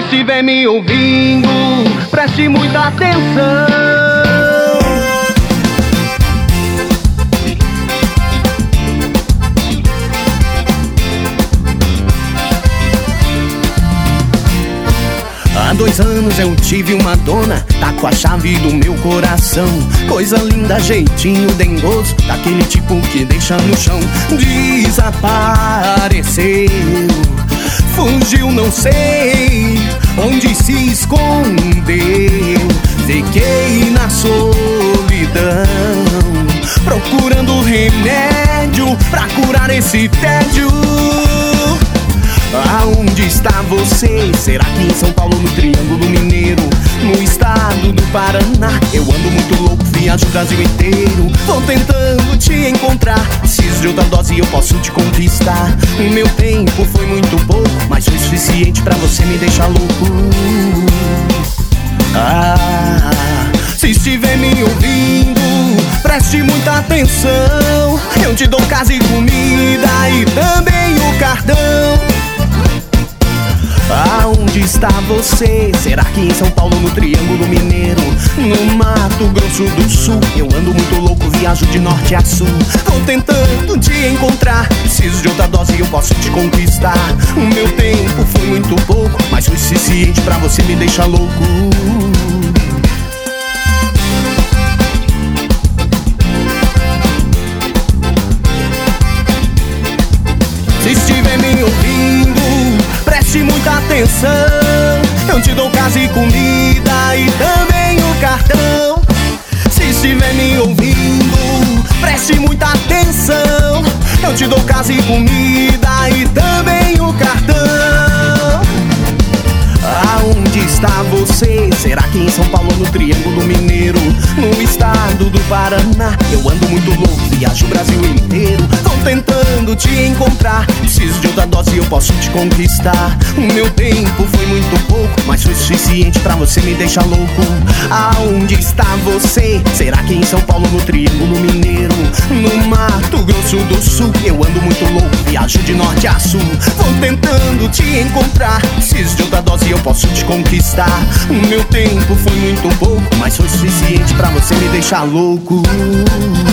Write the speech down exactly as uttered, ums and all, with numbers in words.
estiver me ouvindo, preste muita atenção. Há dois anos eu tive uma dona, tá com a chave do meu coração. Coisa linda, jeitinho dengoso, daquele tipo que deixa no chão. Desapareceu, fugiu, não sei onde se escondeu. Fiquei na solidão, procurando remédio pra curar esse tédio. Aonde está você? Será que em São Paulo, no Triângulo Mineiro, no estado do Paraná? Eu ando muito louco, viajo o Brasil inteiro, vou tentando te encontrar. Preciso de outra dose e eu posso te conquistar. O meu tempo foi muito pouco, mas foi suficiente pra você me deixar louco. Ah, se estiver me ouvindo, preste muita atenção. Eu te dou casa e comida e também o cartão. Aonde está você? Será que em São Paulo, no Triângulo Mineiro, no Mato Grosso do Sul? Eu ando muito louco, viajo de norte a sul, tô tentando te encontrar. Preciso de outra dose e eu posso te conquistar. O meu tempo foi muito pouco, mas foi suficiente pra você me deixar louco. Se estiver me ouvindo, preste muita atenção. Eu te dou casa e comida e também o cartão. Se estiver me ouvindo, preste muita atenção. Eu te dou casa e comida e também o cartão. Aonde está você? Será que em São Paulo, no Triângulo Mineiro, no estado do Paraná? Eu ando muito louco, viajo o Brasil inteiro, tô tentando te encontrar. Preciso de outra dose e eu posso te conquistar. O meu tempo foi muito pouco, mas foi suficiente pra você me deixar louco. Aonde está você? Será que em São Paulo, no Triângulo Mineiro, no Mato Grosso do Sul? Eu ando muito louco, viajo de norte a sul, vou tentando te encontrar. Preciso de outra dose e eu posso te conquistar. O meu tempo foi muito pouco, mas foi suficiente pra você me deixar louco.